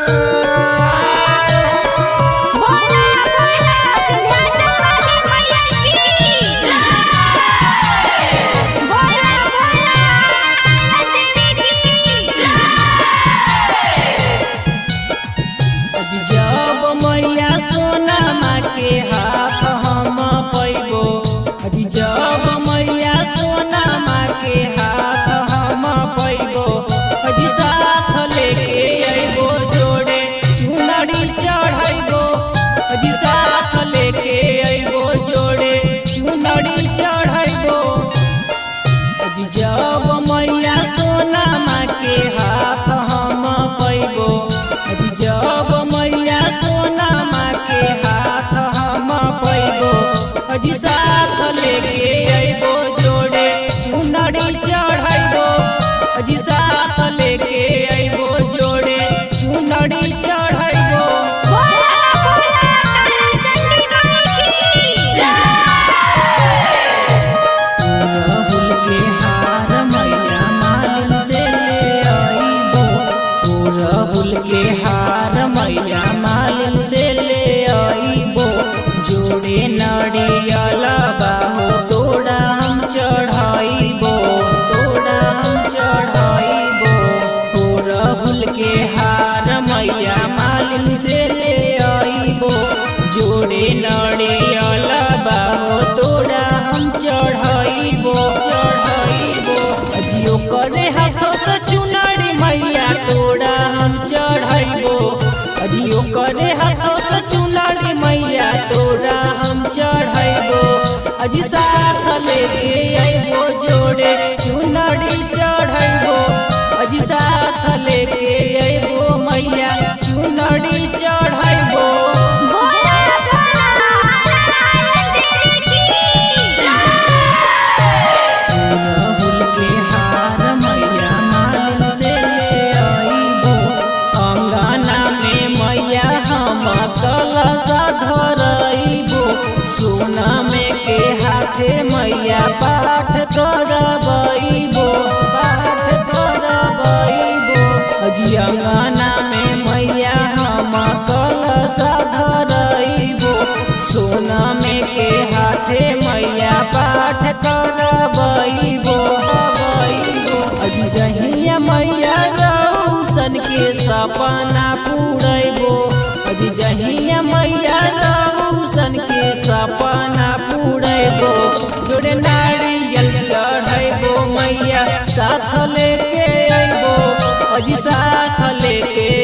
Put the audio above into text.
जब मैया सोना माँ के हाथ हम पैबो, जब मैया सोना माँ के हाथ हम पैबो, अजी साथ लेके अइबो जोड़े चुनरी चढ़ैबो, अजी साथ लेके अइबो जोड़े चुनरी चढ़ैबो। के हार मैया मालिन से ले आइबो, जोड़े नारियल बाहो तोड़ा हम चढ़ाइबो, तोड़ा हम चढ़ाइबो। राहुल के हार मैया मालिन से ले आइबो, जोड़े नारियल बाहो तोड़ा हम चढ़ाइबो, चढ़ाइबो। अजियो करे हाथों से चुनरी मैया तोड़ा हम चढ़ाइबो, अजियो करे हाथों से चुनरी मैया तोड़ा हम चढ़ाइबो, अजी साथ लेके अइबो जोड़े चुनरी चढ़ाइबो, अजी साथ लेके अइबो मैया चुनरी चढ़ाइबो। कलशा धरइबो, सोना में के हाथे मैया पाठ करबइबो, पाठ करबइबो। अजी अंगना में मैया हम कलशा धरइबो, सोना में के हाथे मैया पाठ करबइबो, अजी जहिया मैया रौशन के सपना पूरइबो, अजी जहिया मैया रौशन के सपना पूरइबो, जोड़े नारियल चढ़इबो मैया साथ लेके अइबो, अजी साथ लेके